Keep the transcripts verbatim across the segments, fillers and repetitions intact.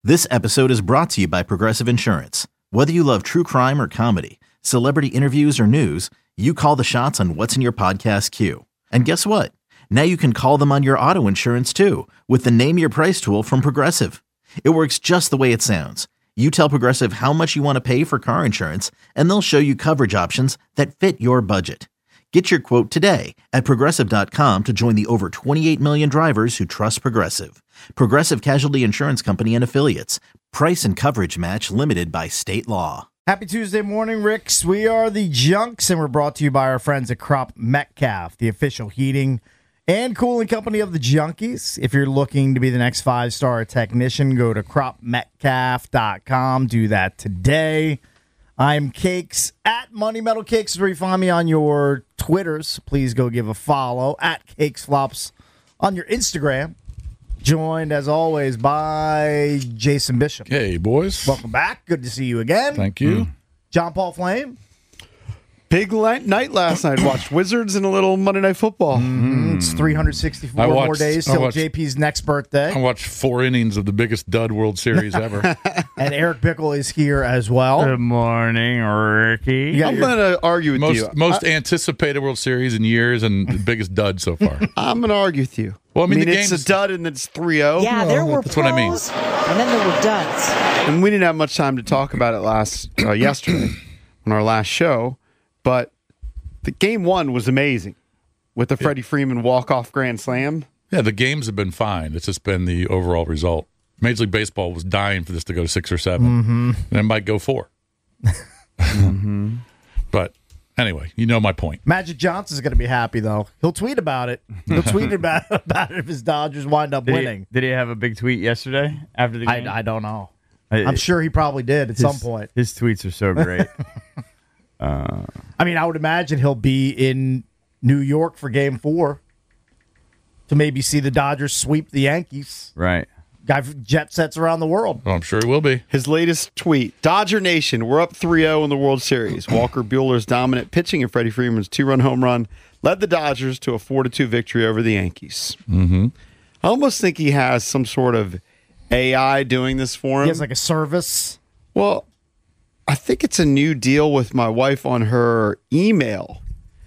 This episode is brought to you by Progressive Insurance. Whether you love true crime or comedy, celebrity interviews or news, you call the shots on what's in your podcast queue. And guess what? Now you can call them on your auto insurance too with the Name Your Price tool from Progressive. It works just the way it sounds. You tell Progressive how much you want to pay for car insurance, and they'll show you coverage options that fit your budget. Get your quote today at Progressive dot com to join the over twenty-eight million drivers who trust Progressive. Progressive Casualty Insurance Company and Affiliates. Price and coverage match limited by state law. Happy Tuesday morning, Ricks. We are the Junks, and we're brought to you by our friends at Crop Metcalf, the official heating and cooling company of the Junkies. If you're looking to be the next five-star technician, go to crop metcalf dot com. Do that today. I'm Cakes at Money Metal Cakes is where you find me on your Twitters. Please go give a follow at Cakes Flops on your Instagram. Joined, as always, by Jason Bishop. Hey, boys. Welcome back. Good to see you again. Thank you. Mm. John Paul Flame. Big light night last night. Watched Wizards and a little Monday Night Football. Mm-hmm. It's three hundred sixty-four I watched- more days I till watched- J P's next birthday. I watched four innings of the biggest dud World Series ever. And Eric Bickle is here as well. Good morning, Ricky. You got I'm your- going to argue with most you. most anticipated World Series in years and the biggest dud so far. I'm going to argue with you. Well, I mean, the it's game's- a dud and it's three oh. Yeah, there were That's what I mean. pros, and then there were duds. And we didn't have much time to talk about it last uh, yesterday on our last show, but the game one was amazing with the Freddie Freeman walk-off grand slam. Yeah, the games have been fine. It's just been the overall result. Major League Baseball was dying for this to go to six or seven. Mm-hmm. And it might go four. mm-hmm. But anyway, you know my point. Magic Johnson's going to be happy, though. He'll tweet about it. He'll tweet about, about it if his Dodgers wind up Did winning. he, did he have a big tweet yesterday after the game? I, I don't know. I- I'm sure he probably did at his, some point. His tweets are so great. I mean, I would imagine he'll be in New York for game four to maybe see the Dodgers sweep the Yankees. Right. Guy jet sets around the world. Well, I'm sure it will be. His latest tweet, Dodger Nation, we're up three oh in the World Series. Walker Buehler's dominant pitching and Freddie Freeman's two-run home run led the Dodgers to a four to two victory over the Yankees. Mm-hmm. I almost think he has some sort of A I doing this for him. He has like a service. Well, I think it's a new deal with my wife on her email.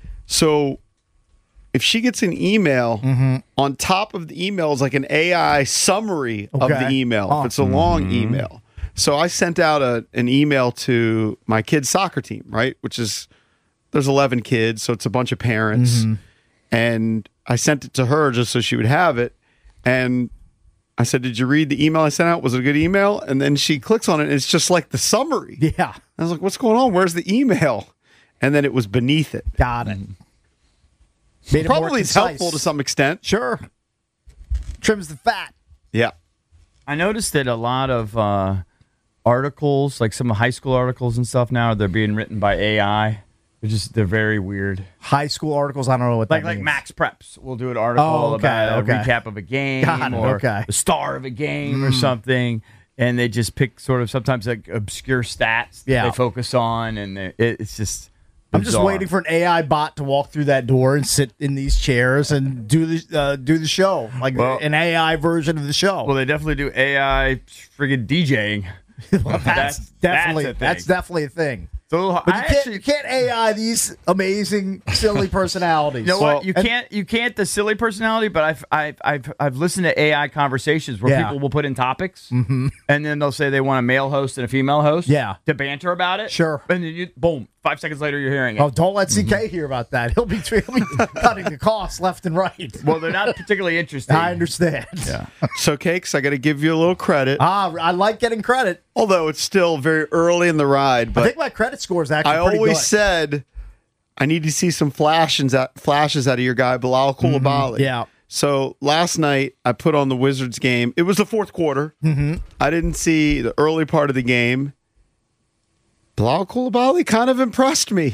So if she gets an email, Mm-hmm. on top of the email is like an A I summary of Okay. the email. Oh. If it's a long email. So I sent out a, an email to my kid's soccer team, right? Which is, there's eleven kids, so it's a bunch of parents. Mm-hmm. And I sent it to her just so she would have it. And I said, did you read the email I sent out? Was it a good email? And then she clicks on it, and it's just like the summary. Yeah, I was like, what's going on? Where's the email? And then it was beneath it. got it. Made it more Probably it's concise. helpful to some extent. Sure. Trims the fat. Yeah. I noticed that a lot of uh, articles, like some high school articles and stuff now, they're being written by A I. They're just, they're very weird. High school articles, I don't know what Like that like means. Max Preps will do an article Oh, okay, about a okay. recap of a game Got it, or okay. the star of a game or something, and they just pick sort of sometimes like obscure stats that Yeah. they focus on, and it, it's just. I'm just bizarre. waiting for an A I bot to walk through that door and sit in these chairs and do the uh, do the show, like Well- an A I version of the show. Well, they definitely do A I friggin' DJing. Well, that's, that's- definitely that's a that's, thing. definitely a thing. So But I you can't, actually, you can't A I these amazing, silly personalities. you know Well, what? You and- can't you can't the silly personality, but I've I've I've, I've listened to A I conversations where Yeah. people will put in topics, mm-hmm. and then they'll say they want a male host and a female host, Yeah. to banter about it. Sure. And then you boom, five seconds later you're hearing it. Oh, don't let C K hear about that. He'll be, he'll be cutting the costs left and right. Well, they're not particularly interesting. I understand. Yeah. So, Cakes, I got to give you a little credit, Ah, I like getting credit. although it's still very early in the ride. I But think my credit score is actually I pretty always good. said I need to see some flashes out, flashes out of your guy, Bilal Coulibaly. Mm-hmm. Yeah. So last night I put on the Wizards game. It was the fourth quarter. Mm-hmm. I didn't see the early part of the game. Bilal Coulibaly kind of impressed me.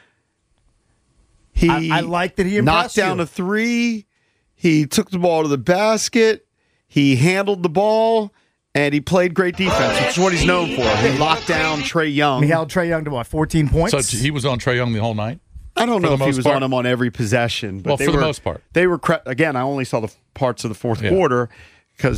He I, I like that he knocked impressed down you. a three. He took the ball to the basket. He handled the ball. And he played great defense, which is what he's known for. He locked down Trae Young. He held Trae Young to what, fourteen points? So he was on Trae Young the whole night? I don't For know the if he most was part? on him on every possession, but Well, they for the were, most part. they were cre- again. I only saw the f- parts of the fourth Yeah. quarter because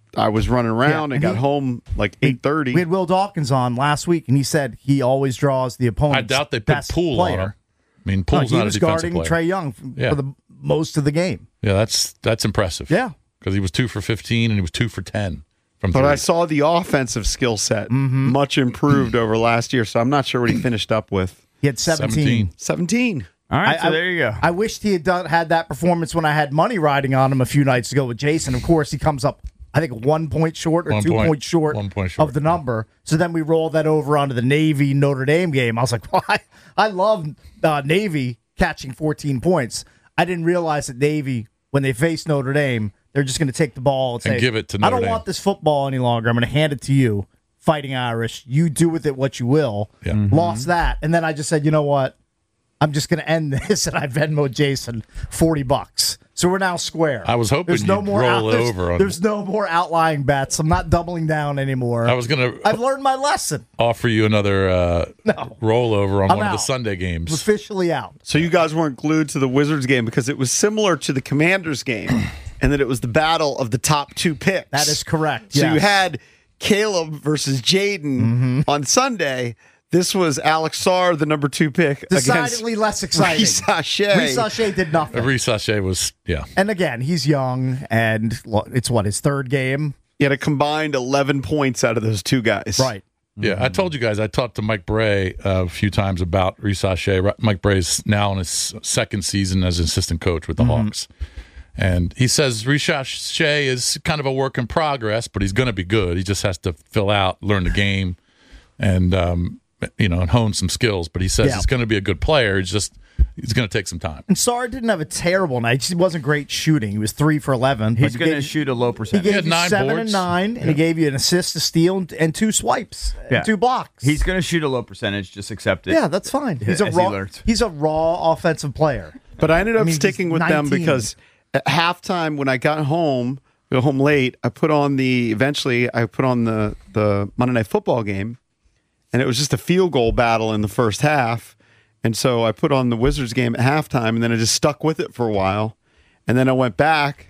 I was running around Yeah, and he- got home like eight thirty. We had Will Dawkins on last week, and he said he always draws the opponent's I doubt they put best Poole player. on him. I mean, No, Poole's he not a was defensive guarding player. Trey Young f- Yeah. for the most of the game. Yeah, that's that's impressive. Yeah. because he was two for fifteen and he was two for ten from But three. I saw the offensive skill set Mm-hmm. much improved over last year, so I'm not sure what he finished up with. He had seventeen. seventeen. All right, I- so I- there you go. I wished he had done had that performance when I had money riding on him a few nights ago with Jason. Of course, he comes up, I think, one point short or One two point- points short, one point short. of the number. So then we roll that over onto the Navy Notre Dame game. I was like, well, I, I love uh, Navy catching fourteen points. I didn't realize that Navy, when they face Notre Dame, they're just going to take the ball and, And say, give it to I Notre don't Dame." want this football any longer. I'm going to hand it to you, Fighting Irish. You do with it what you will. Yeah. Mhm. Lost that. And then I just said, you know what? I'm just going to end this, and I Venmo Jason forty bucks. So we're now square. I was hoping there's no you'd more roll it there's, over on- There's no more outlying bets. I'm not doubling down anymore. I was going to I've learned my lesson. offer you another uh, No. rollover on I'm one of the out. Sunday I'm games. officially out. So you guys weren't glued to the Wizards game because it was similar to the Commanders game, and that it was the battle of the top two picks. That is correct. So you yes. had Caleb versus Jaden on Sunday. This was Alex Sarr, the number two pick, decidedly against less exciting. Reece Sachet. Reece Sachet did nothing. Reece Sachet was, yeah. And again, he's young, and lo- it's what, his third game? He had a combined eleven points out of those two guys. Right. Yeah, I told you guys, I talked to Mike Bray uh, a few times about Reece Sachet. Ri- Mike Bray's now in his second season as an assistant coach with the Hawks. And he says Reece Sachet is kind of a work in progress, but he's going to be good. He just has to fill out, learn the game, and, um, you know, and hone some skills. But he says Yeah. he's going to be a good player. It's just, he's going to take some time. And Sarr didn't have a terrible night. He wasn't great shooting. He was three for eleven. but He's he going to gave- shoot a low He percentage. gave had you nine seven boards. and nine, and he gave you an assist, a steal, and, and two swipes, and Yeah. two blocks. He's going to shoot a low percentage. Just accept it. yeah, that's fine. He's a As he raw. learned. He's a raw offensive player. But I ended up I mean, sticking he's with them nineteen. because at halftime when I got home, go home late, I put on the eventually I put on the the Monday Night Football game, and it was just a field goal battle in the first half. And so I put on the Wizards game at halftime, and then I just stuck with it for a while. And then I went back.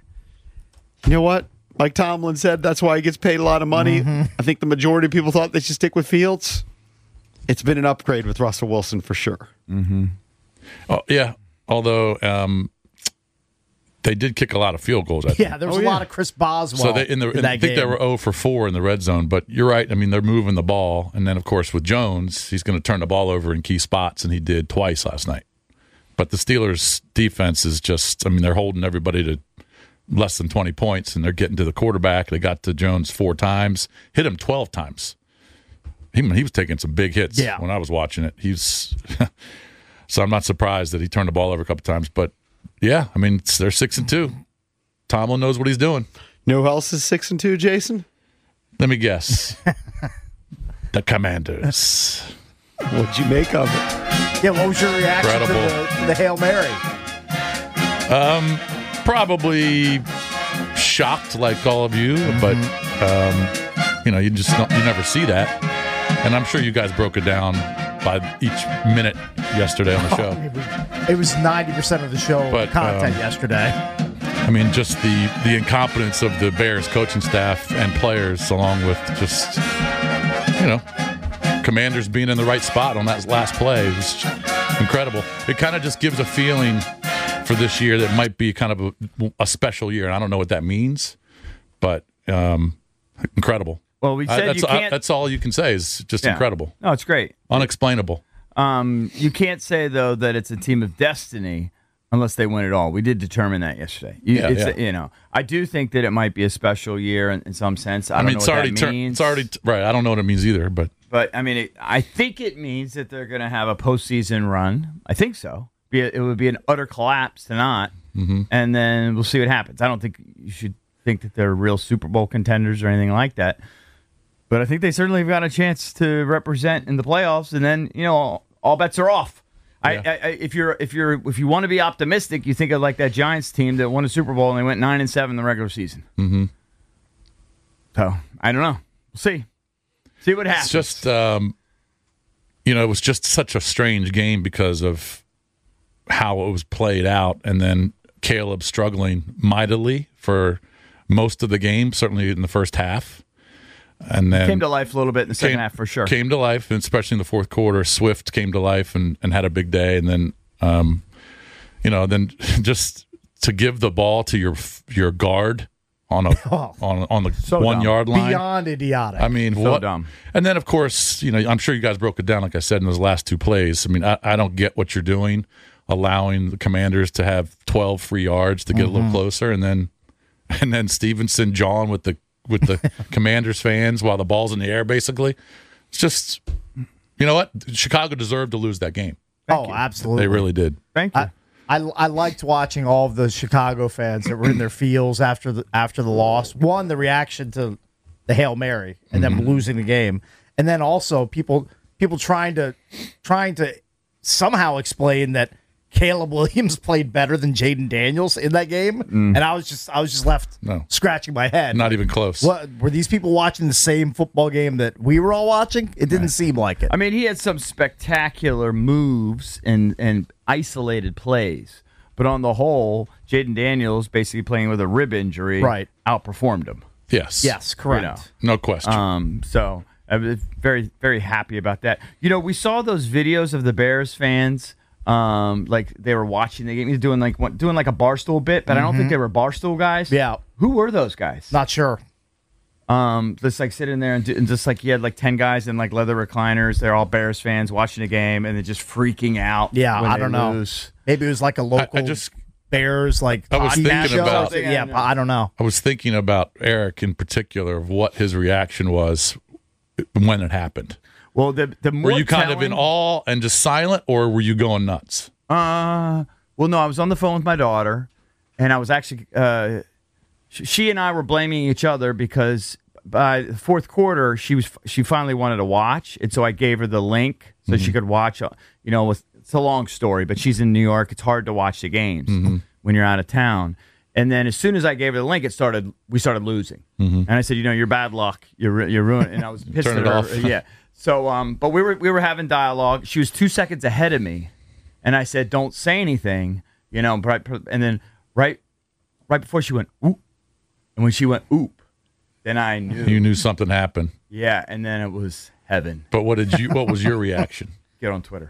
You know what? Like Tomlin said, that's why he gets paid a lot of money. I think the majority of people thought they should stick with Fields. It's been an upgrade with Russell Wilson for sure. Oh, yeah. Although um, they did kick a lot of field goals, I think. Yeah, there was Oh, a yeah. lot of Chris Boswell. So they in the in in- that I think they game. were zero for four in the red zone, but you're right. I mean, they're moving the ball, and then of course with Jones, he's going to turn the ball over in key spots, and he did twice last night. But the Steelers' defense is just, I mean, they're holding everybody to less than twenty points, and they're getting to the quarterback. They got to Jones four times, hit him twelve times. He he was taking some big hits Yeah. when I was watching it. He's so I'm not surprised that he turned the ball over a couple times, but yeah, I mean, it's, they're six and two. Tomlin knows what he's doing. No who else is six and two, Jason? Let me guess. The Commanders. What'd you make of it? Yeah, what was your reaction to Incredible. the, to the Hail Mary? Probably shocked like all of you, but um, you know, you just don't, you never see that. And I'm sure you guys broke it down by each minute yesterday on the show. It was, it was ninety percent of the show But, content um, yesterday. I mean, just the the incompetence of the Bears coaching staff and players, along with just you know, Commanders being in the right spot on that last play was incredible. It kind of just gives a feeling for this year that might be kind of a, a special year, and I don't know what that means, but um, incredible. Well, we I- said that's, you I- can't. that's all you can say is just Yeah. incredible, No, it's great. unexplainable. Um, you can't say though that it's a team of destiny unless they win it all. We did determine that yesterday. You, Yeah, it's, yeah. You know, I do think that it might be a special year in, in some sense. I, I, don't mean, know it's what already that turned. means. It's already t- right. I don't know what it means either, but But I mean, it, I think it means that they're going to have a postseason run. I think so. Be a, it would be an utter collapse to not, Mm-hmm. and then we'll see what happens. I don't think you should think that they're real Super Bowl contenders or anything like that. But I think they certainly have got a chance to represent in the playoffs, and then you know all, all bets are off. Yeah. I, I, I, if you're if you're if you want to be optimistic, you think of like that Giants team that won a Super Bowl and they went nine and seven in the regular season. Mm-hmm. So I don't know. We'll see. See what happens. it's just um, you know, it was just such a strange game because of how it was played out, and then Caleb struggling mightily for most of the game, certainly in the first half. And then Came to life a little bit in the second came- half for sure. Came to life, and especially in the fourth quarter. Swift came to life and, and had a big day. And then, um, you know, then just to give the ball to your your guard on a Oh. on on the So one dumb. yard line. Beyond idiotic. I mean, So what? dumb. And then, of course, you know, I'm sure you guys broke it down, like I said, in those last two plays. I mean, I, I don't get what you're doing, allowing the Commanders to have twelve free yards to get Mm-hmm. a little closer, and then and then Stevenson, John with the with the Commanders fans while the ball's in the air. Basically, it's just, you know what? Chicago deserved to lose that game. oh, absolutely. They really did. Thank you. I, I, I liked watching all of the Chicago fans that were in their feels after the after the loss. One, the reaction to the Hail Mary and them losing the game, and then also people people trying to trying to somehow explain that Caleb Williams played better than Jaden Daniels in that game, and I was just I was just left No. scratching my head. Not even close. What were these people watching the same football game that we were all watching? It didn't seem like it. I mean, he had some spectacular moves and, and isolated plays. But on the whole, Jaden Daniels, basically playing with a rib injury, Right. outperformed him. Yes. Yes, correct. You know. No question. Um, so I was very, very happy about that. You know, we saw those videos of the Bears fans, um, like they were watching the game. He's doing like what, doing like a barstool bit, but I don't think they were barstool guys. Yeah. Who were those guys? Not sure. Um, just like sitting there and, do, and just like he had like ten guys in like leather recliners. They're all Bears fans watching the game and they're just freaking out. Yeah, when I they don't know. lose. Maybe it was like a local I just Bears like I was T V thinking show. about- yeah, I don't know. I was thinking about Eric in particular of what his reaction was when it happened. Well, the the more Were you kind of telling- in awe and just silent, or were you going nuts? Uh, well, no, I was on the phone with my daughter, and I was actually, uh, sh- she and I were blaming each other because by the fourth quarter, she was she finally wanted to watch, and so I gave her the link so she could watch. uh, You know, with, it's a long story, but she's in New York. It's hard to watch the games when you're out of town. And then as soon as I gave her the link, it started. We started losing, and I said, "You know, you're bad luck. You're ru- you're ruined." And I was pissed Turn at it her. off. Yeah. So, um, but we were we were having dialogue. She was two seconds ahead of me. And I said, "Don't say anything," you know. Right, and then right, right before she went, "Oop," and when she went, "Oop," then I knew. You knew something happened. Yeah, and then it was heaven. But what did you? What was your reaction? Get on Twitter.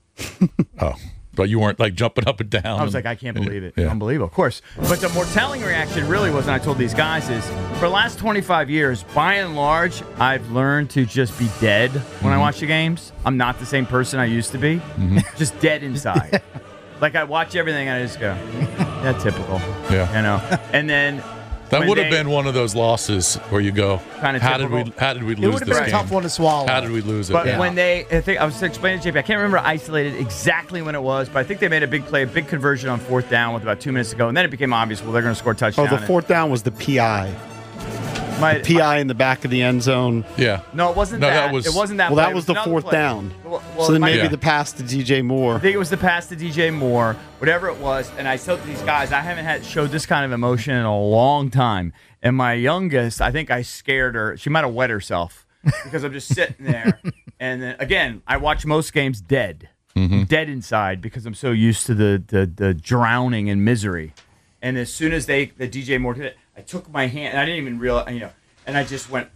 Oh, but you weren't like jumping up and down. I was like, I can't believe it. Yeah. Unbelievable, of course. But the more telling reaction really was, and I told these guys, is for the last twenty-five years, by and large, I've learned to just be dead when I watch the games. I'm not the same person I used to be. Just dead inside. Like I watch everything and I just go, yeah, typical. Yeah. You know? And then That when would have they- been one of those losses where you go, Kinda how did we? typical. How did we It lose would have this been a game? tough one to swallow. How did we lose it? But Yeah. when they, I think I was explaining to J P, I can't remember isolated exactly when it was, but I think they made a big play, a big conversion on fourth down with about two minutes to go, and then it became obvious. Well, they're going to score a Oh, touchdown. the fourth down was the P I. My, P I in the back of the end zone. yeah, no, it wasn't No, that. that was- it wasn't that. Well, play. that It was the another fourth play. down. Well, well, so it then might maybe Yeah. be- the pass to D J Moore. I think it was the pass to D J Moore, whatever it was. And I told these guys, I haven't had showed this kind of emotion in a long time. And my youngest, I think I scared her. She might have wet herself because I'm just sitting there. And then again, I watch most games dead, dead inside because I'm so used to the the, the drowning in misery. And as soon as they the D J Moore did it, I took my hand. And I didn't even realize, you know, and I just went.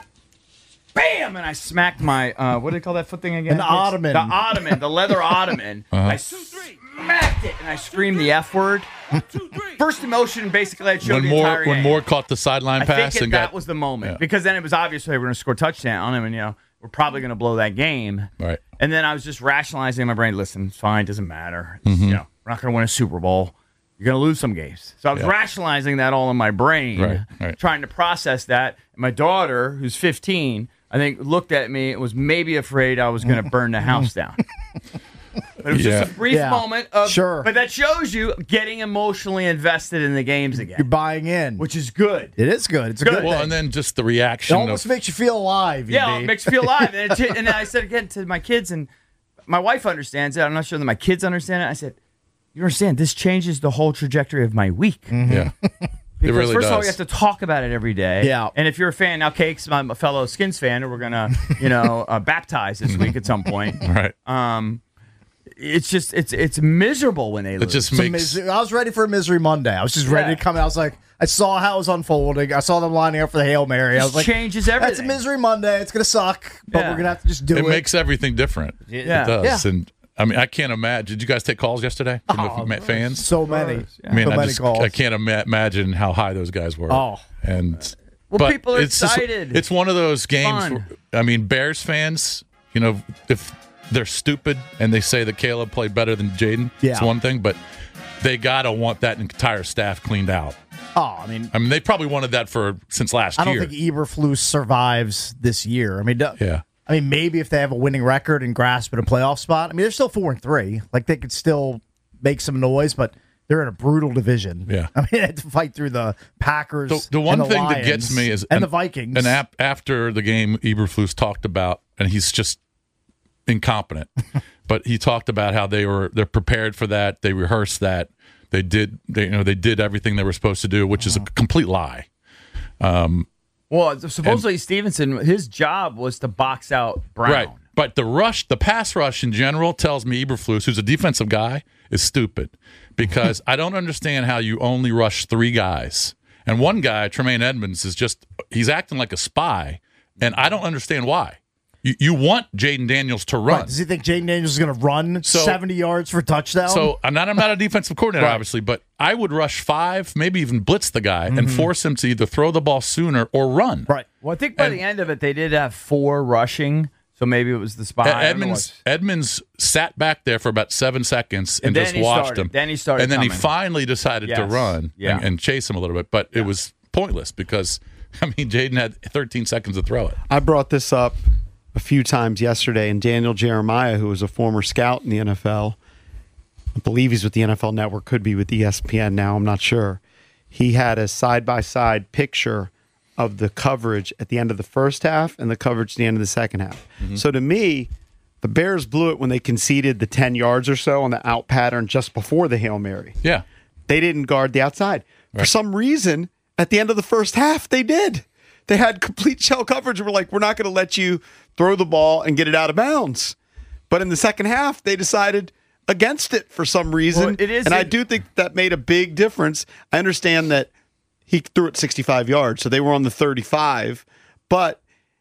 Bam! And I smacked my, uh, what do they call that foot thing again? An ottoman. The ottoman, the leather ottoman. I smacked it and I screamed the F word. First emotion, basically, I showed when the Moore entire when game. Moore caught the sideline I pass think it, and that got was the moment Yeah. because then it was obvious they were going to score a touchdown and, you know, we're probably going to blow that game. right. And then I was just rationalizing in my brain, listen, it's fine, doesn't matter. Mm-hmm. It's, You know, we're not going to win a Super Bowl. You're going to lose some games. So I was Yeah. rationalizing that all in my brain, Right, right. trying to process that. And my daughter, who's fifteen, I think looked at me and was maybe afraid I was going to burn the house down. But it was Yeah. just a brief Yeah. moment of, Sure. but that shows you getting emotionally invested in the games You're again, buying in. which is good. it is good. It's a Good. good. Well, thing. and then just the It reaction almost of makes you feel alive. Yeah, E D. it makes you feel alive. And, it, and I said again to my kids, and my wife understands it. I'm not sure that my kids understand it. I said, you understand, this changes the whole trajectory of my week. yeah, it Because really first does. of all, you have to talk about it every day. Yeah. And if you're a fan, now Cake's my fellow Skins fan, and we're gonna, you know, uh, baptize this week at some point. right. Um, it's just it's it's miserable when they It lose. just It's a makes mis- I was ready for a misery Monday. I was just ready Yeah. to come out. I was like, I saw how it was unfolding. I saw them lining up for the Hail Mary. I Just was like, changes That's a everything. misery Monday. It's gonna suck, but Yeah. we're gonna have to just do it. it makes everything different. Yeah. It does. Yeah. And I mean, I can't imagine. Did you guys take calls yesterday from Oh, the fans? so many. Yeah. I mean, so I many just calls. I can't ima- imagine how high those guys were. Oh. and Well, but people are it's just- excited. it's one of those games. Fun. Where, I mean, Bears fans, you know, if they're stupid and they say that Caleb played better than Jaden, Yeah. it's one thing. But they gotta want that entire staff cleaned out. Oh, I mean, I mean, they probably wanted that for since last I don't year. think Eberflus survives this year. I mean, do- yeah. I mean, maybe if they have a winning record and grasp at a playoff spot. I mean, they're still four and three. Like they could still make some noise, but they're in a brutal division. Yeah. I mean, they had to fight through the Packers. The, the one and the thing that Lions gets me is and an- the Vikings. And ap- after the game, Eberflus talked about, and he's just incompetent. But he talked about how they were they're prepared for that. They rehearsed that. They did. They you know they did everything they were supposed to do, which is a complete lie. Well, supposedly Stevenson, his job was to box out Brown. Right. But the rush, the pass rush in general, tells me Eberflus, who's a defensive guy, is stupid because I don't understand how you only rush three guys. And one guy, Tremaine Edmonds, is just he's acting like a spy, and I don't understand why. You, you want Jaden Daniels to run. Right, does he think Jaden Daniels is going to run So- seventy yards for a touchdown? So I'm not I'm not a defensive coordinator, Right. obviously, but I would rush five, maybe even blitz the guy and force him to either throw the ball sooner or run. right. Well, I think by And- the end of it, they did have four rushing, so maybe it was the spy. I don't know Edmonds what- Edmonds sat back there for about seven seconds and, And then just he watched started. him. Then he started and then he coming. finally decided to Yes. run Yeah. and, and chase him a little bit, but it was pointless because I mean Jaden had thirteen seconds to throw it. I brought this up a few times yesterday, and Daniel Jeremiah, who was a former scout in the N F L, I believe he's with the N F L Network, could be with E S P N now, I'm not sure. He had a side-by-side picture of the coverage at the end of the first half and the coverage at the end of the second half. So to me, the Bears blew it when they conceded the ten yards or so on the out pattern just before the Hail Mary. Yeah. They didn't guard the outside. For some reason, at the end of the first half, they did. They had complete shell coverage. We're like, we're not going to let you throw the ball and get it out of bounds. But in the second half, they decided against it for some reason. Well, it is and I a- do think that made a big difference. I understand that he threw it sixty-five yards, so they were on the thirty-five. But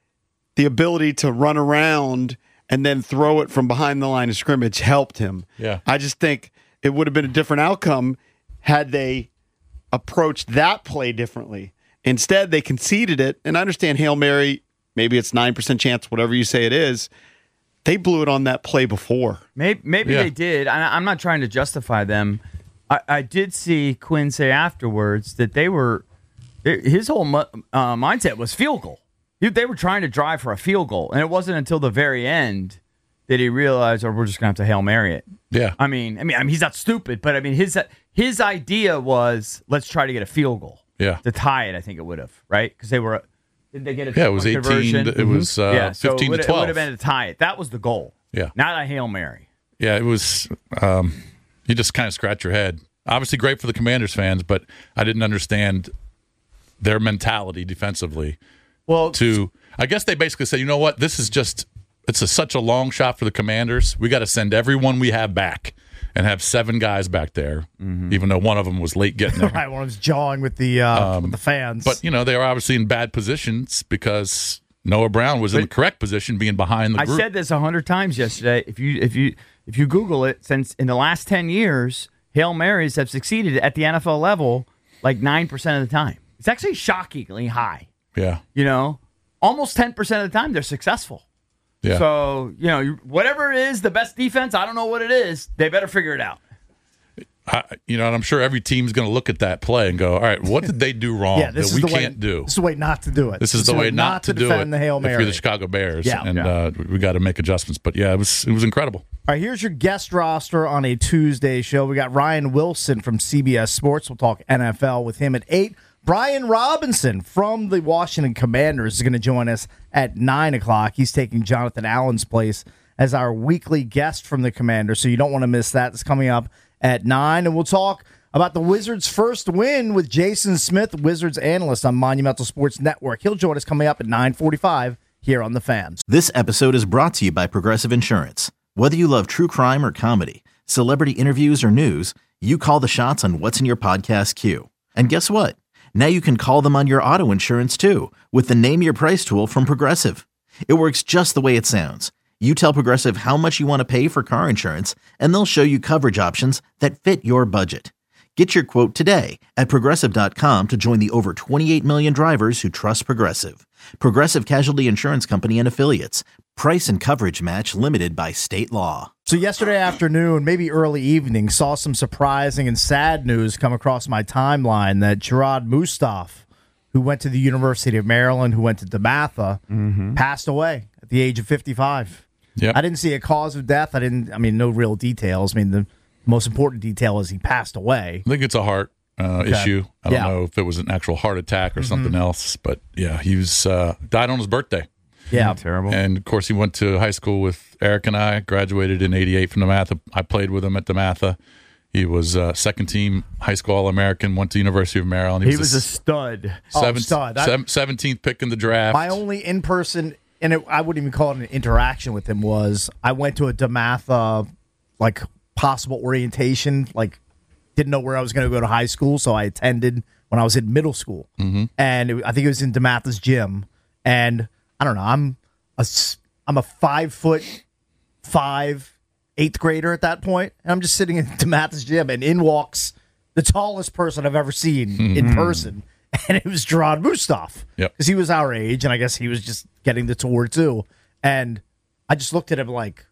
the ability to run around and then throw it from behind the line of scrimmage helped him. Yeah. I just think it would have been a different outcome had they approached that play differently. Instead, they conceded it. And I understand Hail Mary, maybe it's nine percent chance, whatever you say it is. They blew it on that play before. Maybe, maybe Yeah. they did. I, I'm not trying to justify them. I, I did see Quinn say afterwards that they were his whole mu- uh, mindset was field goal. He- They were trying to drive for a field goal, and it wasn't until the very end that he realized, "Or we're just going to have to Hail Mary it." Yeah. I mean, I mean, I mean, he's not stupid, but I mean, his his idea was let's try to get a field goal. Yeah. To tie it, I think it would have, right? Because they were. Did they get a Yeah, it was two-point eighteen. conversion? It was uh, yeah, so fifteen it would, to it twelve. would have been to tie it. That was the goal. Yeah. Not a Hail Mary. Yeah, it was. Um, you just kind of scratch your head. Obviously, great for the Commanders fans, but I didn't understand their mentality defensively. Well, To, I guess they basically said, you know what, this is just it's a, such a long shot for the Commanders. We got to send everyone we have back and have seven guys back there, even though one of them was late getting there. Right, one was jawing with the uh, with the fans. But you know they were obviously in bad positions because Noah Brown was in the correct position, being behind the I group. said this a hundred times yesterday. If you if you if you Google it, since in the last ten years, Hail Marys have succeeded at the N F L level like nine percent of the time. It's actually shockingly high. yeah, You know, almost ten percent of the time they're successful. yeah. So you know, you- whatever it is, the best defense. I don't know what it is. They better figure it out. I, you know, and I'm sure every team's going to look at that play and go, "All right, what did they do wrong yeah, this that is we the way, can't do? This is the way not to do it. This is the way not, to, do defend it." the Hail If Mary. you're the Chicago Bears, Yeah. and Yeah. Uh, we got to make adjustments. But yeah, it was it was incredible. All right, here's your guest roster on a Tuesday show. We got Ryan Wilson from C B S Sports. We'll talk N F L with him at eight. Brian Robinson from the Washington Commanders is going to join us at nine o'clock. He's taking Jonathan Allen's place as our weekly guest from the Commanders, so you don't want to miss that. It's coming up at nine, and we'll talk about the Wizards' first win with Jason Smith, Wizards analyst on Monumental Sports Network. He'll join us coming up at nine forty-five here on The Fans. This episode is brought to you by Progressive Insurance. Whether you love true crime or comedy, celebrity interviews or news, you call the shots on what's in your podcast queue. And guess what? Now you can call them on your auto insurance too with the Name Your Price tool from Progressive. It works just the way it sounds. You tell Progressive how much you want to pay for car insurance, and they'll show you coverage options that fit your budget. Get your quote today at Progressive dot com to join the over twenty-eight million drivers who trust Progressive. Progressive Casualty Insurance Company and Affiliates. Price and coverage match limited by state law. So yesterday afternoon, maybe early evening, saw some surprising and sad news come across my timeline that Gerard Mustaf, who went to the University of Maryland, who went to DeMatha, mm-hmm. passed away at the age of fifty-five. Yep. I didn't see a cause of death. I didn't, I mean, no real details. I mean, the most important detail is he passed away. I think it's a heart uh, Okay. issue. I don't Yeah. know if it was an actual heart attack or mm-hmm. something else, but yeah, he was uh, died on his birthday. Yeah. Terrible. And of course, he went to high school with Eric and I. Graduated in eighty-eight from DeMatha. I played with him at DeMatha. He was uh, second team high school All American. Went to University of Maryland. He was the a stud. seven- Oh, stud. That- seven- seventeenth pick in the draft. My only in person, and it, I wouldn't even call it an interaction with him, was I went to a DeMatha, like, possible orientation, like, didn't know where I was going to go to high school, so I attended when I was in middle school. Mm-hmm. And it, I think it was in DeMatha's gym. And I don't know, I'm a, s- I'm a five foot five eighth grader at that point, and I'm just sitting in DeMatha's gym, and in walks the tallest person I've ever seen in person, and it was Gerard Mustaf. Yep. Because he was our age, and I guess he was just getting the tour too. And I just looked at him like,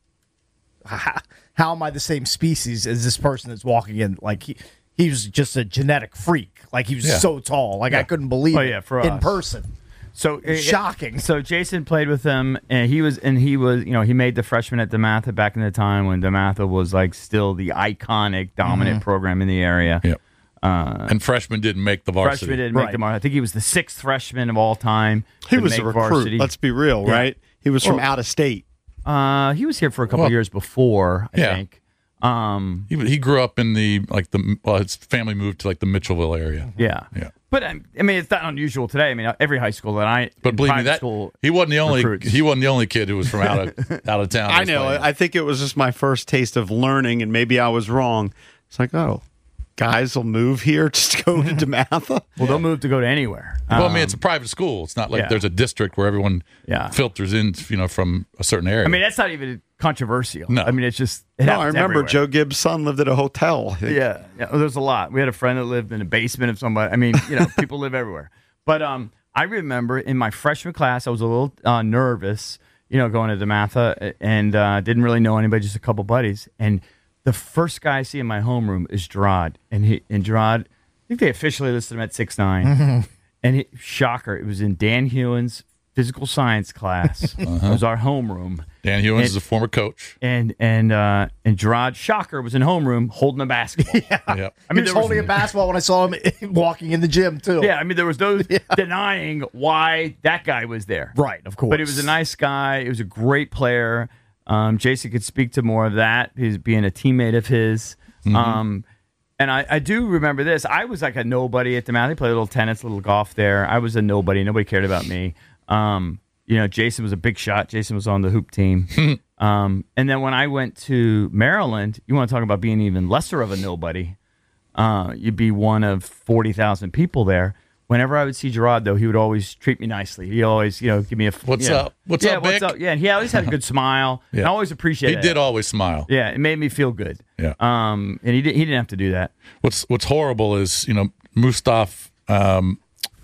how, how am I the same species as this person that's walking in? Like, he, he was just a genetic freak. Like, he was Yeah. so tall. Like, I Yeah. couldn't believe Oh, it yeah, for in us. person. So it- Shocking. So Jason played with him, and he was, and he was, you know, he made the freshman at DeMatha back in the time when DeMatha was like still the iconic, dominant Mm-hmm. program in the area. Yep. Uh, And freshmen didn't make the varsity. freshman didn't make Right. the mark. I think he was the sixth freshman of all time. He to was make a recruit. varsity. Let's be real, right? He was from Well- out of state. Uh, he was here for a couple Well, years before, I yeah. think. Um, He, he grew up in the like the well, his family moved to like the Mitchellville area. yeah, Yeah. But um, I mean, it's not unusual today. I mean, every high school that I, But in believe me, private that school, he wasn't the only recruits. he wasn't the only kid who was from out of out of town. I was know. playing. I think it was just my first taste of learning, and maybe I was wrong. It's like, oh, guys will move here just to go to DeMatha. well, they'll move to go to anywhere. Well, I mean, Um, it's a private school. It's not like yeah. there's a district where everyone Yeah. filters in, you know, from a certain area. I mean, that's not even controversial. No. I mean, it's just. It No, I happens remember everywhere. Joe Gibbs' son lived at a hotel. Yeah, yeah. Well, there's a lot. We had a friend that lived in the basement of somebody. I mean, you know, people live everywhere. But um, I remember in my freshman class, I was a little uh, nervous, you know, going to DeMatha, and uh, didn't really know anybody, just a couple buddies. And the first guy I see in my homeroom is Gerard, and he and Gerard, I think they officially listed him at six nine. And he, shocker, it was in Dan Hewen's physical science class. It was our homeroom. Dan Hewins and- is a former coach. And and uh, and Gerard Shocker was in homeroom holding a basketball. Yep. I I mean, mean, he was there was- holding a basketball when I saw him walking in the gym, too. Yeah, I mean, there was no denying why that guy was there. Right, of course. But he was a nice guy. He was a great player. Um, Jason could speak to more of that. He's being a teammate of his. Um, and I, I do remember this. I was like a nobody at the Mount. They played a little tennis, a little golf there. I was a nobody. Nobody cared about me. Um, you know, Jason was a big shot. Jason was on the hoop team. um, and then when I went to Maryland, you want to talk about being even lesser of a nobody. Uh, you'd be one of forty thousand people there. Whenever I would see Gerard, though, he would always treat me nicely. He always, you know, give me a What's you know, up? What's yeah, up, what's Vic? up? Yeah, and he always had a good smile. Yeah. And I always appreciated He it. did always smile. Yeah, it made me feel good. Yeah. Um, and he didn't. He didn't have to do that. What's What's horrible is, you know, Mustaf. Um,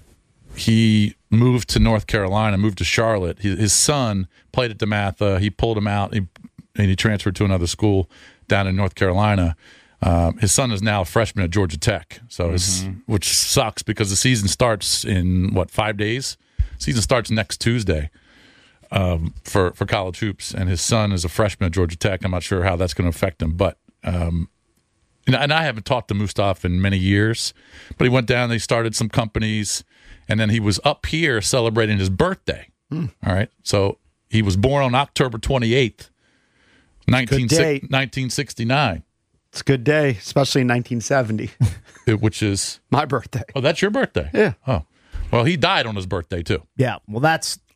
he moved to North Carolina, moved to Charlotte. His, his son played at DeMatha. He pulled him out, he, and he transferred to another school down in North Carolina. Um, his son is now a freshman at Georgia Tech, so his, which sucks because the season starts in what five days. Season starts next Tuesday um, for for college hoops, and his son is a freshman at Georgia Tech. I'm not sure how that's going to affect him, but um, and, and I haven't talked to Mustaf in many years. But he went down, they started some companies, and then he was up here celebrating his birthday. All right, so he was born on October twenty-eighth, Good day. nineteen sixty-nine. It's a good day, especially in nineteen seventy. It- which is My birthday. oh, that's your birthday. Yeah. Oh, well, he died on his birthday too. Yeah, well, that's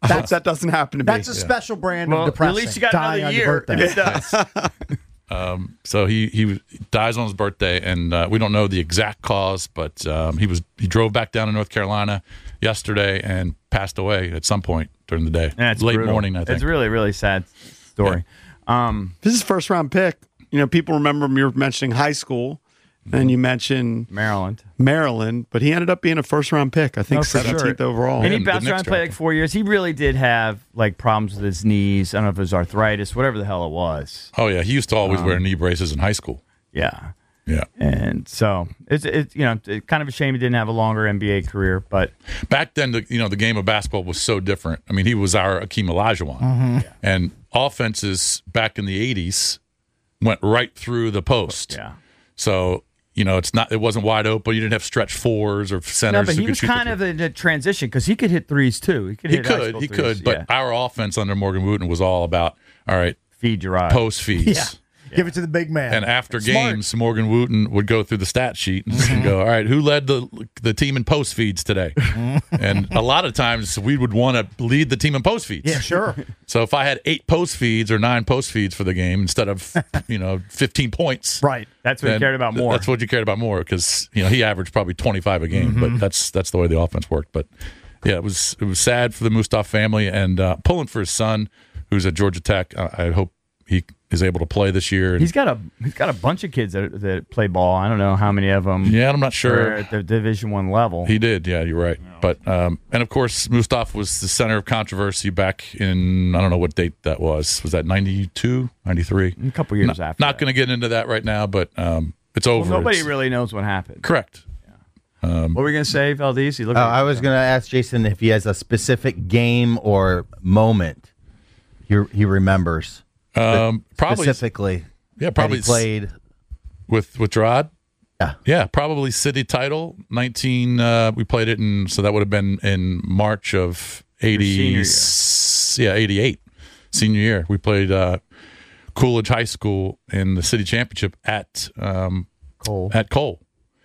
I hope that doesn't happen to me. That's a special brand Well, of depressing. at least you got dying another on your year birthday. if it does. Um, so he he dies on his birthday, and uh, we don't know the exact cause, but um, he was he drove back down to North Carolina yesterday and passed away at some point during the day. Yeah, it's late brutal. morning, I think. It's really, really sad story. Um, This is first round pick. You know, people remember him. You were mentioning high school, and you mentioned Maryland. Maryland, but he ended up being a first round pick. I think No, for sure. seventeenth overall. And he And the bounced around Knicks and played like drafted. four years. He really did have like problems with his knees. I don't know if it was arthritis, whatever the hell it was. Oh yeah, he used to always Um, wear knee braces in high school. Yeah. Yeah. And so it's it's you know it's kind of a shame he didn't have a longer N B A career, but Back then, the, you know, the game of basketball was so different. I mean, he was our Akeem Olajuwon, Mm-hmm. and offenses back in the eighties went right through the post. yeah. So you know, it's not it wasn't wide open. You didn't have stretch fours or centers. No, but who he could was shoot the kind three. of in a transition because he could hit threes too. He could He hit high could, school he threes. could, but Yeah. our offense under Morgan Wooten was all about all right, feed your eyes. post feeds. Yeah. Give it to the big man. And after Smart. games, Morgan Wooten would go through the stat sheet and Mm-hmm. go, all right, who led the the team in post feeds today? And a lot of times we would want to lead the team in post feeds. Yeah, sure. So if I had eight post feeds or nine post feeds for the game instead of, you know, fifteen points. Right. That's what he then cared about th- more. That's what you cared about more because, you know, he averaged probably twenty-five a game, Mm-hmm. but that's that's the way the offense worked. But, yeah, it was it was sad for the Mustaf family and uh, pulling for his son, who's at Georgia Tech. I, I hope he is able to play this year. And, He's got a he's got a bunch of kids that, that play ball. I don't know how many of them. yeah, I'm not are sure. at the Division One level. He did, yeah, you're right. But um, and of course, Mustaf was the center of controversy back in I don't know what date that was. Was that ninety-two, ninety-three? a couple years Not, after. not going to get into that right now, but um, it's over. Well, nobody It's- really knows what happened. correct. What were we gonna say, Valdez? You look. Oh, I was going to ask Jason if he has a specific game or moment he, he remembers. Um, probably, specifically yeah, that probably he played. with with Gerard. Yeah. Yeah, probably city title nineteen. Uh, we played it in, so that would have been in March of eighty. senior Yeah, eighty-eight, senior year. We played uh, Coolidge High School in the city championship at um, Cole. at Cole,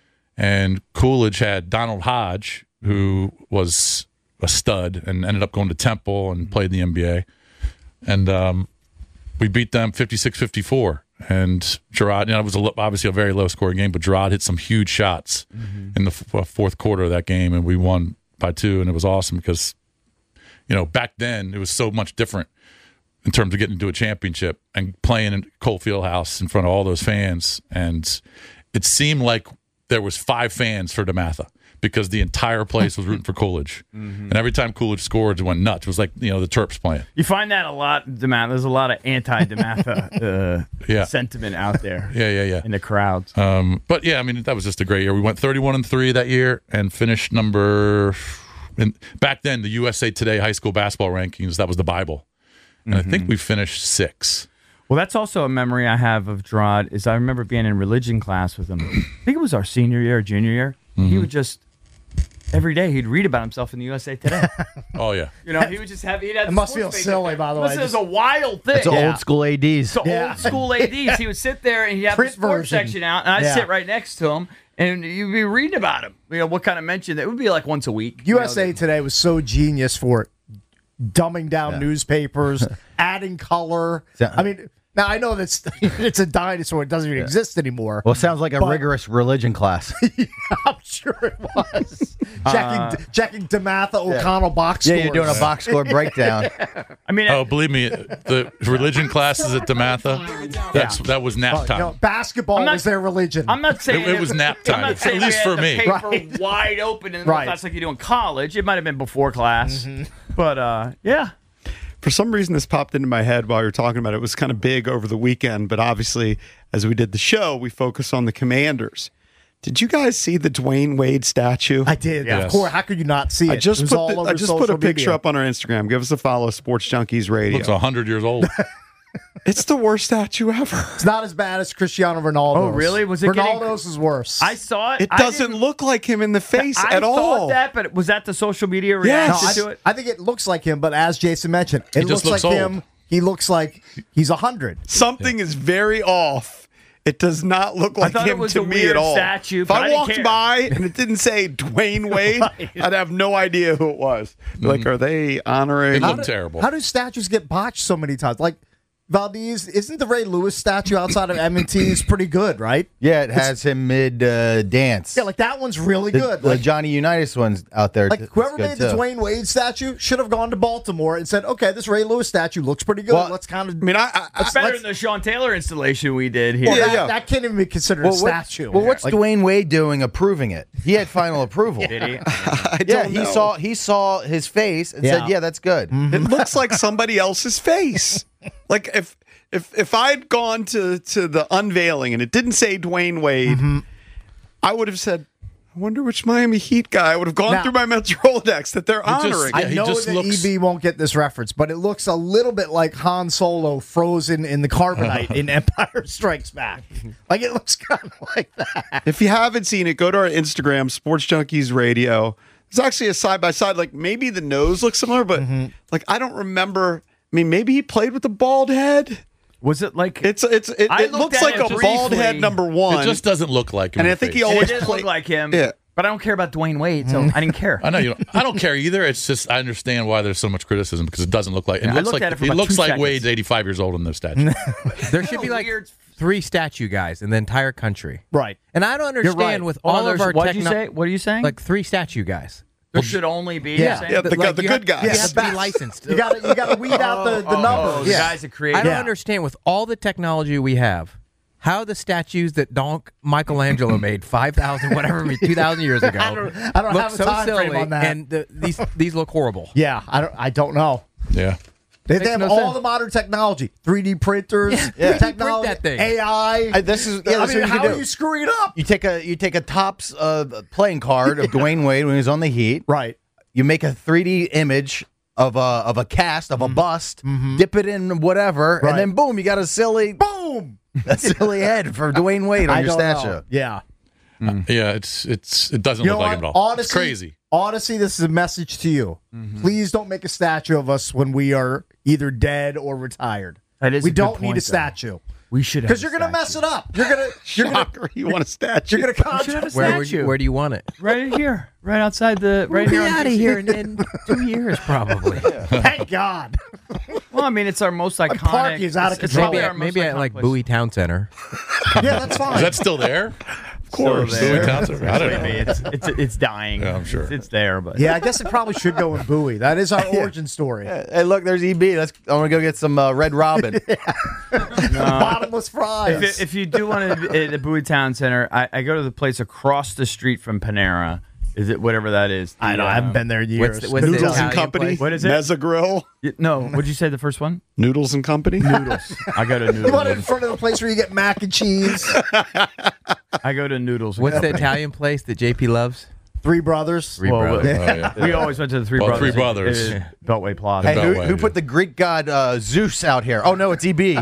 and Coolidge had Donald Hodge, who was a stud and ended up going to Temple and played in the N B A, and um, we beat them fifty-six fifty-four. And Gerard, you know, it was a, lo- obviously a very low scoring game, but Gerard hit some huge shots in the f- uh, fourth quarter of that game, and we won by two, and it was awesome because, you know, back then it was so much different in terms of getting into a championship and playing in Cole Fieldhouse in front of all those fans, and it seemed like there was five fans for DeMatha because the entire place was rooting for Coolidge, and every time Coolidge scored, it went nuts. It was like, you know, the Terps playing. You find that a lot, DeMatha. There's a lot of anti-DeMatha uh, Yeah. sentiment out there Yeah, yeah, yeah. in the crowds. Um, but yeah, I mean, that was just a great year. We went thirty-one and three that year and finished number. In, back then, the U S A Today high school basketball rankings, that was the Bible, and I think we finished six. Well, that's also a memory I have of Gerard. Is I remember being in religion class with him. I think it was our senior year, or junior year. He would just every day he'd read about himself in the U S A Today. Oh yeah, You know, he would just have. He'd have It the must sports feel page silly, up there. by the way. Listen, it's a wild thing. It's old school A Ds. So Yeah. old school A Ds. He would sit there and he'd have Print the sports version. section out, and I'd Yeah. sit right next to him, and you'd be reading about him. You know, what kind of mention that would be like once a week. you U S A know, Today was so genius for it. Dumbing down Yeah. newspapers, adding color. So- I mean, now I know that's it's a dinosaur; it doesn't even exist anymore. Well, it sounds like a But- rigorous religion class. I'm sure it was checking checking DeMatha O'Connell box yeah, scores. you're doing a box score breakdown. I mean, oh believe me, the religion classes at DeMatha, that's that was nap Oh, you time. know, basketball I'm not- was their religion. I'm not saying It- it was nap time, I'm not at saying least we for had me. the paper Right. wide open in the Right. class like you do in college. It might have been before class, but uh, yeah. For some reason, this popped into my head while you were talking about it. It was kind of big over the weekend, but obviously, as we did the show, we focused on the Commanders. Did you guys see the Dwayne Wade statue? I did. Yes. Of course. How could you not see it? I just it was put all the- over I just put a social picture media. up on our Instagram. Give us a follow, Sports Junkies Radio. Looks a hundred years old. It's the worst statue ever. It's not as bad as Cristiano Ronaldo. Oh, really? Was it getting- Ronaldo's is worse. I saw it. It I doesn't didn't- look like him in the face I at all. thought that, but was that the social media No, reaction I, to it? I think it looks like him, but as Jason mentioned, it just looks, looks like old. him. He looks like he's a hundred. Something is very off It does not look like thought it him was to a me weird at all. statue, if but I I didn't walked care. by and it didn't say Dwayne Wade, I'd have no idea who it was. Like, are they honoring? It How looked do- terrible. How do statues get botched so many times? Like Valdez, isn't the Ray Lewis statue outside of M and T's pretty good, right? Yeah, it has him mid uh, dance. Yeah, like that one's really the, good. the Like, Johnny Unitas one's out there. like It's whoever good made the too. Dwayne Wade statue should have gone to Baltimore and said, "Okay, this Ray Lewis statue looks pretty good. Well, Let's kind of." I mean, I, I, It's I better than the Sean Taylor installation we did here. well, yeah, that, yeah. that can't even be considered Well, a what- statue. well, what's Like, Dwayne Wade doing approving it? He had final approval. Did he? I Yeah, don't he know. saw he saw his face and Yeah. said, "Yeah, that's good." It looks like somebody else's face. Like if if if I'd gone to to the unveiling and it didn't say Dwayne Wade, I would have said, "I wonder which Miami Heat guy." I would have gone Now- through my mental Rolodex that they're just- honoring. Yeah, I he know just that looks- E B won't get this reference, but it looks a little bit like Han Solo frozen in the carbonite in Empire Strikes Back. Like it looks kind of like that. If you haven't seen it, go to our Instagram, Sports Junkies Radio. There's actually a side by side. Like maybe the nose looks similar, but like I don't remember. I mean, maybe he played with a bald head. Was it like It's it's it, I it looked looks at like it a bald briefly. head number one. It just doesn't look like him. And in I the think he face. it always did play- look like him? Yeah. But I don't care about Dwayne Wade, so I didn't care. I know you don't. I don't care either. It's just I understand why there's so much criticism because it doesn't look like. It Yeah, I looks looked like at it for it about looks two like seconds. Wade's eighty-five years old in this statue. There should be like Weird. three statue guys in the entire country. Right. And I don't understand right. with Hold on, all of there's- our what'd you techno- say? What are you saying? like three statue guys. there should only be. Yeah. you're saying? Yeah, the, Like, the you good have- guys. You have to be licensed. You got to you got to weed out the, the Oh, numbers. the Yeah. guys that create. I don't Yeah. understand with all the technology we have, how the statues that Donk Michelangelo made five thousand whatever two thousand years ago I don't- I don't look have a so time frame silly, on that. and the, these these look horrible. Yeah, I don't I don't know. Yeah. They, they Makes have no all sense. the modern technology, three D printers, Yeah. technology, Print that thing. A I. I- this is- yeah, I that's mean, what you how can are do. you screwing it up? You take a you take a Topps uh, playing card of Dwayne Wade when he was on the Heat. Right. You make a three D image of a of a cast of a bust, dip it in whatever, Right. and then boom, you got a silly Boom. a silly head for Dwayne Wade on I your don't statue. know. Yeah. Yeah. It's it's it doesn't You look know like him what? at all. Odyssey, It's crazy. Odyssey, this is a message to you. Please don't make a statue of us when we are either dead or retired. That is we a good don't need point, a though. statue We should have because a you're gonna mess statue. it up. You're gonna you're gonna Shocker, you want a statue? you're gonna We should conjure. have a Where, would statue. you, where do you want it? Right here, right outside the. Right here. Get on out of D C. here in, in two years, probably. Thank God. Well, I mean, it's our most iconic. park is out of it's- it's control. probably Maybe our at, most maybe at iconic like place. Bowie Town Center. Yeah, that's fine. Is that still there? Of course. Bowie Town Center? I don't know. Maybe it's it's it's dying. Yeah, I'm sure. it's, it's there, but Yeah, I guess it probably should go in Bowie. That is our origin story. Hey, look, there's E B. Let's. I'm gonna go get some uh, Red Robin. Bottomless fries. If, if you do want to at the Bowie Town Center, I, I go to the place across the street from Panera. Is it whatever that is? The, I know. I haven't uh, been there in years. What's the- what's the Noodles and Italian Company. place? What is it? Mezza Grill. y- No, what'd you say? The first one? Noodles and Company. Noodles. I go to You want it in Noodles. front of the place where you get mac and cheese. I go to Noodles. What's the Italian place that J P loves? Three brothers. Three Well, Brothers. Oh, yeah. We always went to the Three Oh, Brothers. Three Brothers. uh, Beltway Plaza. Hey, who, Beltway, who yeah. put the Greek god uh, Zeus out here? Oh no, it's E B.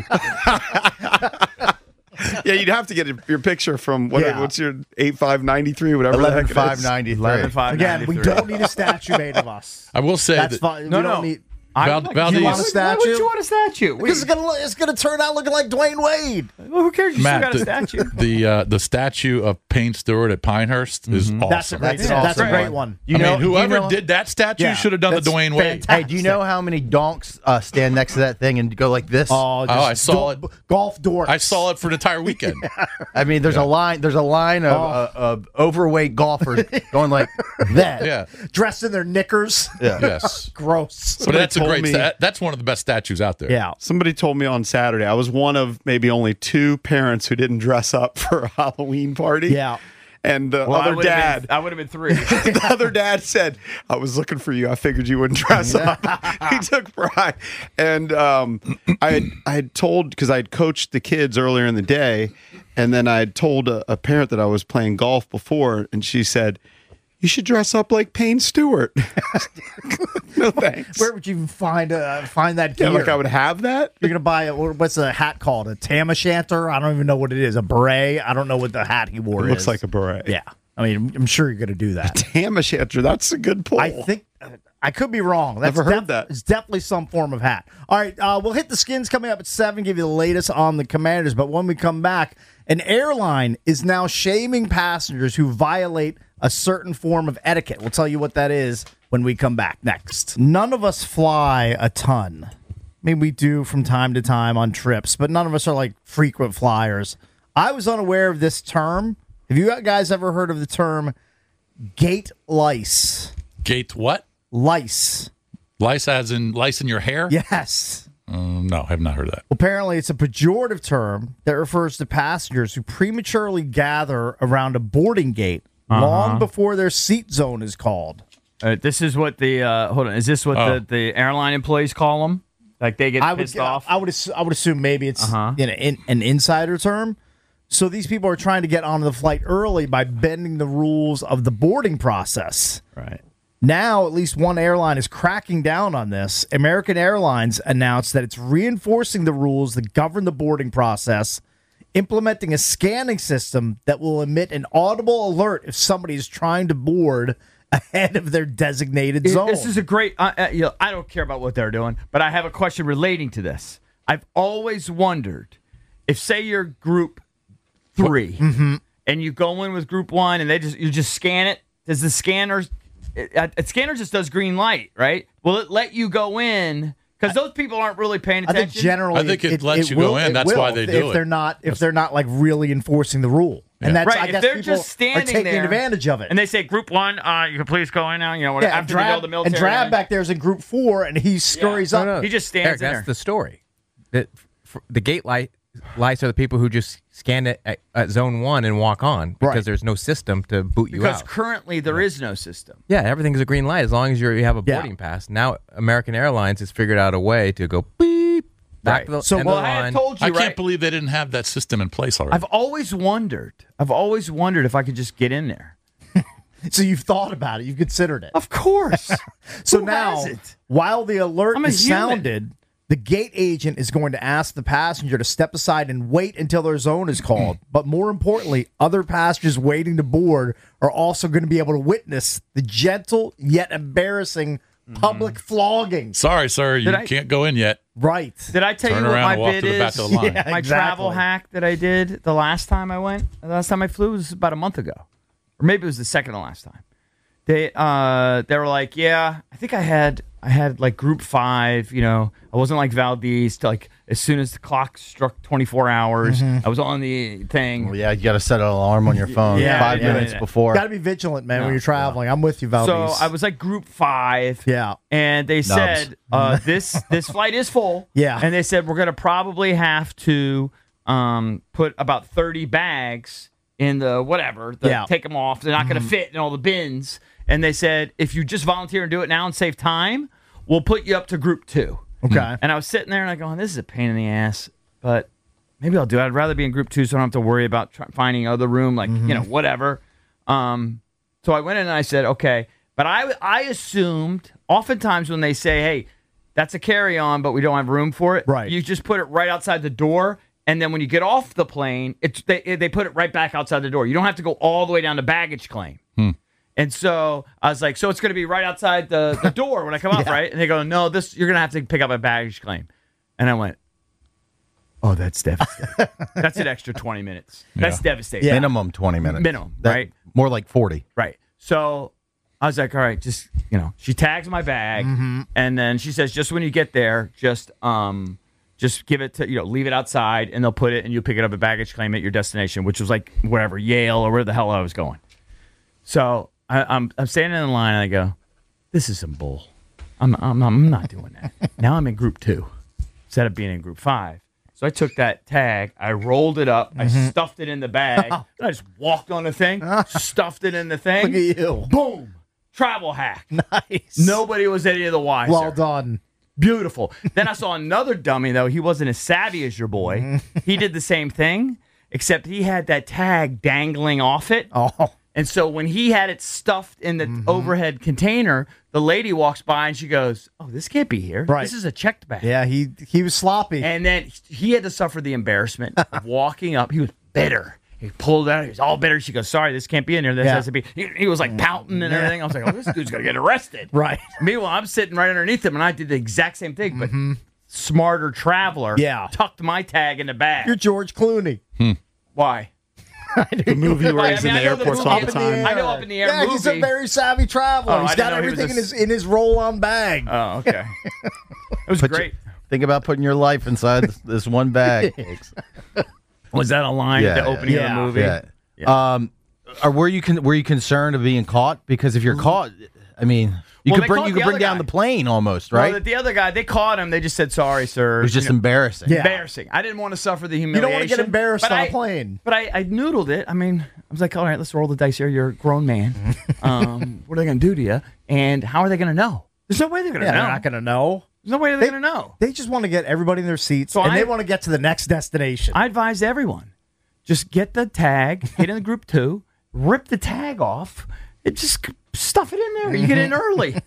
Yeah, you'd have to get your picture from what, Yeah. what's your eight five ninety three, whatever the Eleven heck it five is. ninety eleven three. five Again, we ninety-three. don't need a statue made of us. I will say That's that fine. No, we no. don't need. I Val- would like- Valdez- you want a Why would statue? you want a statue? Because it's gonna look- it's gonna turn out looking like Dwayne Wade. Well, who cares? You Matt, still got a the, statue. the uh, the statue of Payne Stewart at Pinehurst is awesome. That's a great. That's That's, an a awesome great one. one. You I know, mean, whoever you know- did that statue Yeah, should have done the that's Dwayne Wade. fantastic. Hey, do you know how many donks uh, stand next to that thing and go like this? Oh, just I saw go- it. Golf dorks. I saw it for an entire weekend. I mean, there's a line. There's a line of, Oh. uh, of overweight golfers going like that. Yeah. dressed in their knickers. Yeah. Yes. Gross. But that's a told great. me- sta- that's one of the best statues out there. Yeah. Somebody told me on Saturday I was one of maybe only two parents who didn't dress up for a Halloween party. Yeah. And the Well, I other would've been- dad, I would have been three. the other dad said, "I was looking for you. I figured you wouldn't dress up." He took pride, and um, I had I had told because I had coached the kids earlier in the day, and then I had told a, a parent that I was playing golf before, and she said, "You should dress up like Payne Stewart." No thanks. Where would you find uh, find that gear? yeah, like I would have that. You're gonna buy a what's the hat called? A tam o' shanter? I don't even know what it is. A beret? I don't know what the hat he wore It looks is. like a beret. Yeah. I mean, I'm sure you're gonna do that. Tam o' shanter. That's a good pull. I think. I I could be wrong. That's Never heard that. It's definitely some form of hat. All right, uh, we'll hit the skins coming up at seven, give you the latest on the Commanders. But when we come back, an airline is now shaming passengers who violate a certain form of etiquette. We'll tell you what that is when we come back next. None of us fly a ton. I mean, we do from time to time on trips, but none of us are like frequent flyers. I was unaware of this term. Have you guys ever heard of the term gate lice? Gate what? Lice. Lice as in lice in your hair? Yes. Um, no, I have not heard that. Apparently, it's a pejorative term that refers to passengers who prematurely gather around a boarding gate Uh-huh. long before their seat zone is called. Uh, this is what the uh, hold on. Is this what Oh. the, the airline employees call them? Like they get I would, pissed off. I would, assu- I would assume maybe it's Uh-huh. you know, in, an insider term. So these people are trying to get onto the flight early by bending the rules of the boarding process. Right. Now, at least one airline is cracking down on this. American Airlines announced that it's reinforcing the rules that govern the boarding process, implementing a scanning system that will emit an audible alert if somebody is trying to board ahead of their designated zone. This is a great. Uh, uh, you know, I don't care about what they're doing, but I have a question relating to this. I've always wondered if, say, you're group three Mm-hmm. and you go in with group one, and they just you just scan it. Does the scanner? A, a scanner just does green light, right? Will it let you go in? Because those people aren't really paying I attention. think generally, I think it lets you go will- in. it That's will why they if, do if it. they're not if they're not like really enforcing the rule, and that's Right, I if guess they're people just standing are taking there, advantage of it. and they say, "Group one, uh, you can please go in now." You know, whatever, yeah, and after they go Drab, to the military. and Drab back there is in group four, and he scurries Yeah. up. No, no. He just stands Eric, in that's there. the story. That f- the gate light lights are the people who just scan it at, at zone one and walk on because Right. there's no system to boot you because out. currently there is no system. Yeah, everything's a green light as long as you're, you have a Yeah. boarding pass. Now American Airlines has figured out a way to go beep back Right. to the So, end Well, of the I line. have told you, I can't right? believe they didn't have that system in place already. I've always wondered. I've always wondered if I could just get in there. So you've thought about it, you've considered it. Of course. So Who now, has it? while the alert I'm a is human. sounded, the gate agent is going to ask the passenger to step aside and wait until their zone is called. But more importantly, other passengers waiting to board are also going to be able to witness the gentle yet embarrassing public flogging. Sorry, sir, you Did I- can't go in yet. Right. Did I tell Turn you what around my and walk bid to the back is? of the line. Yeah, My exactly. travel hack that I did the last time I went, the last time I flew was about a month ago, or maybe it was the second to last time. They uh they were like, yeah, I think I had I had like group five. You know, I wasn't like Valdez. To like as soon as the clock struck twenty-four hours, I was on the thing. Well, yeah, you got to set an alarm on your phone Yeah, five yeah, minutes yeah. before. Got to be vigilant, man, No. when you're traveling. I'm with you, Valdez. So I was like group five. Yeah. And they said uh, this this flight is full. Yeah. And they said we're gonna probably have to um, put about thirty bags in the whatever. The, Yeah. Take them off. They're not gonna fit in all the bins. And they said if you just volunteer and do it now and save time, we'll put you up to group two. Okay. And I was sitting there and I going, this is a pain in the ass, but maybe I'll do it. I'd rather be in group two so I don't have to worry about try- finding other room, like, you know, whatever. Um, so I went in and I said, okay. But I, I assumed, oftentimes when they say, hey, that's a carry-on, but we don't have room for it, Right. you just put it right outside the door. And then when you get off the plane, it's, they, they put it right back outside the door. You don't have to go all the way down to baggage claim. And so I was like, so it's going to be right outside the, the door when I come up, right? And they go, no, this you're going to have to pick up a baggage claim. And I went, oh, that's devastating. That's an extra twenty minutes. That's Yeah. devastating. Minimum twenty minutes. Minimum, That- right? More like forty. Right. So I was like, all right, just, you know, she tags my bag. And then she says, just when you get there, just um, just give it to, you know, leave it outside and they'll put it and you pick it up at baggage claim at your destination, which was like wherever, Yale or where the hell I was going. So I, I'm I'm standing in line and I go, this is some bull. I'm I'm I'm not doing that. Now I'm in group two instead of being in group five. So I took that tag, I rolled it up, I stuffed it in the bag, and I just walked on the thing, stuffed it in the thing. Look at you. Boom! Travel hack. Nice. Nobody was any of the wiser. Well done. Beautiful. Then I saw another dummy, though. He wasn't as savvy as your boy. He did the same thing, except he had that tag dangling off it. Oh. And so when he had it stuffed in the overhead container, the lady walks by and she goes, oh, this can't be here. Right. This is a checked bag. Yeah, he he was sloppy. And then he had to suffer the embarrassment of walking up. He was bitter. He pulled out. He was all bitter. She goes, "Sorry, this can't be in here. This Yeah. has to be." He, he was like pouting and everything. I was like, "Oh, this dude's gonna get arrested." Right. Meanwhile, I'm sitting right underneath him, and I did the exact same thing, but smarter traveler. Yeah. Tucked my tag in the bag. You're George Clooney. Why? The movie where I he's mean, in I the know the airports movie all is- the time. I know up in the air Yeah, he's a movie. very savvy traveler. Oh, He's I got didn't know he was everything in a his in his roll-on bag. Oh, okay. It was Put great. your- think about putting your life inside this, this one bag. Was that a line Yeah, at the yeah. opening Yeah. of the movie? Yeah. Um, or were you con- were you concerned of being caught? Because if you're caught, I mean, you Well, could they bring caught you the could bring other down guy. the plane almost, Well, right? the, the other guy, they caught him. They just said, "Sorry, sir." it was just You know, embarrassing. Yeah. embarrassing. I didn't want to suffer the You humiliation. don't want to get embarrassed but on I- a plane. But I, I noodled it. I mean, I was like, all right, let's roll the dice here. You're a grown man. Um, what are they going to do to you? And how are they going to know? There's no way they're going to Yeah, know. they're not going to know. There's no way they're They- going to know. They just want to get everybody in their seats, So and I- they want to get to the next destination. I advise everyone, just get the tag, get in the group two, rip the tag off, and just stuff it in there. You get in early.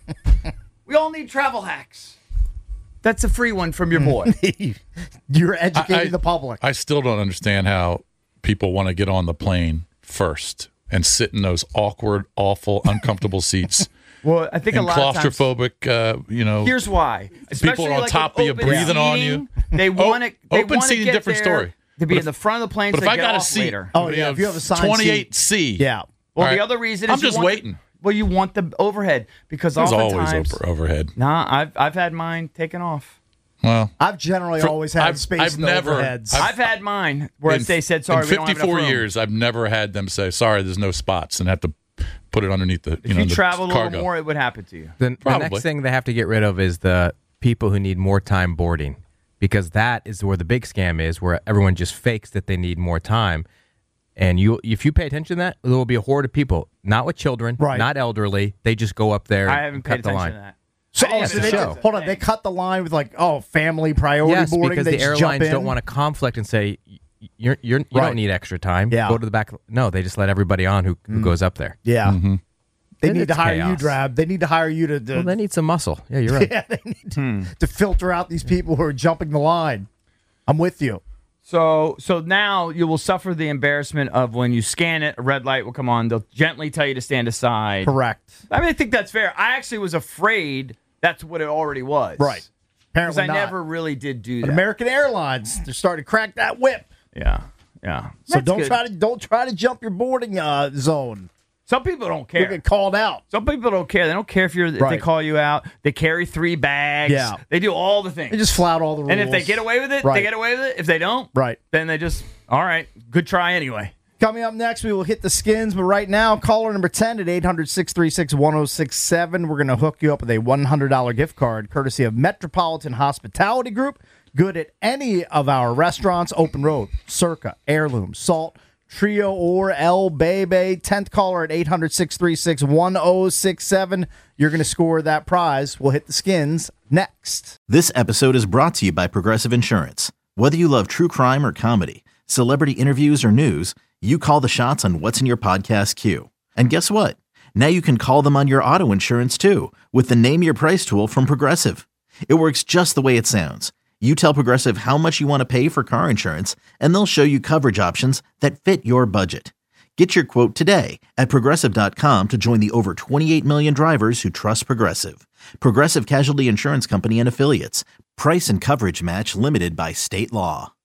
We all need travel hacks. That's a free one from your boy. You're educating I- I- the public. I still don't understand how people want to get on the plane first and sit in those awkward, awful, uncomfortable seats. Well, I think a And lot of times. claustrophobic, uh, you know. Here's why. People Especially are on like top with of you, open breathing on seating, you. They want to. They open wanna seating, get different there story. To be But in the front of the plane. But so if they I get got a off seat, later. Oh, yeah, if you have a signed twenty-eight C. yeah. Well, All the right. other reason I'm is you just want- waiting. Well, you want the overhead because There's always oftentimes. over, overhead. Nah, I've I've had mine taken off. Well, I've generally For- always had I've- space I've in the never- overheads. I've- I've had mine where in- they said, "Sorry, in we don't have enough fifty-four room." years, I've never had them say, "Sorry, there's no spots," and have to put it underneath the you If know you the traveled a cargo. little more, it would happen to you. The, the Probably. next thing they have to get rid of is the people who need more time boarding, because that is where the big scam is, where everyone just fakes that they need more time. And you, if you pay attention to that, there will be a horde of people, not with children, Right. not elderly. They just go up there I and haven't cut paid the attention line. to that. So, I didn't oh, have so to they know just, that's a hold on. thing. They cut the line with like, oh, family priority Yes, boarding. because they the just jump airlines in. don't want to conflict and say you're you're you Right. don't need extra time. Yeah. Go to the back. No, they just let everybody on who, who goes up there. Yeah. Mm-hmm. They Then need to it's hire you, chaos. Drab. They need to hire you to, to, Well, they need some muscle. Yeah, you're right. yeah, they need to, to filter out these people who are jumping the line. I'm with you. So so now you will suffer the embarrassment of when you scan it, a red light will come on. They'll gently tell you to stand aside. Correct. I mean, I think that's fair. I actually was afraid that's what it already was. Right. Because Apparently I not. never really did do But that. American Airlines, they're starting to crack that whip. yeah. Yeah. So That's don't good. try to don't try to jump your boarding uh, zone. Some people don't You'll care. get called out. Some people don't care. They don't care if you're if they Right. call you out. They carry three bags. Yeah. They do all the They things. just flout all the rules. And if they get away with it, Right. they get away with it. If they don't, Right. then they just all right, good try anyway. Coming up next, we will hit the skins. But right now, caller number ten at eight hundred, six three six, one oh six seven. We're going to hook you up with a one hundred dollars gift card courtesy of Metropolitan Hospitality Group. Good at any of our restaurants. Open Road, Circa, Heirloom, Salt, Trio, or El Bebe. tenth caller at eight hundred, six three six, one oh six seven. You're going to score that prize. We'll hit the skins next. This episode is brought to you by Progressive Insurance. Whether you love true crime or comedy, celebrity interviews or news, you call the shots on what's in your podcast queue. And guess what? Now you can call them on your auto insurance too with the Name Your Price tool from Progressive. It works just the way it sounds. You tell Progressive how much you want to pay for car insurance, and they'll show you coverage options that fit your budget. Get your quote today at Progressive dot com to join the over twenty-eight million drivers who trust Progressive. Progressive Casualty Insurance Company and Affiliates. Price and coverage match limited by state law.